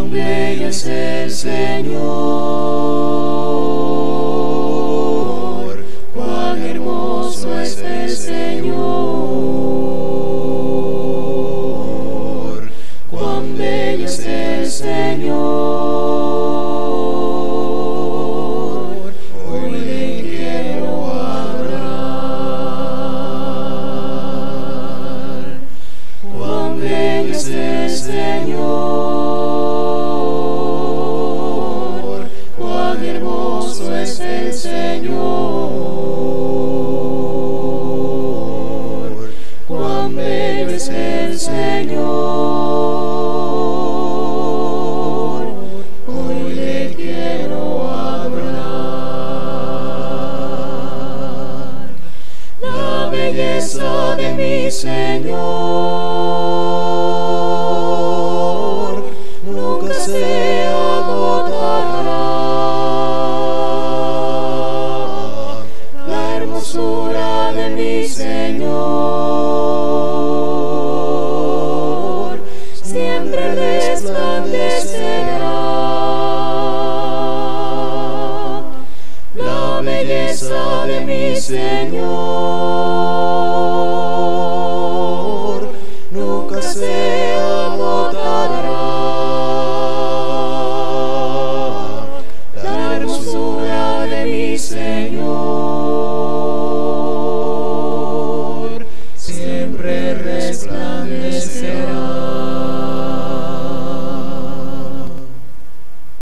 cuán bello es el Señor, cuán hermoso es el Señor, cuán bello es el Señor, hoy le quiero adorar. Cuán bello es el Señor, cuán hermoso es el Señor, cuán bello es el Señor, hoy le quiero adorar. La belleza de mi Señor nunca se agotará. La hermosura de mi Señor siempre resplandecerá. La belleza de mi Señor nunca se agotará. La hermosura de mi Señor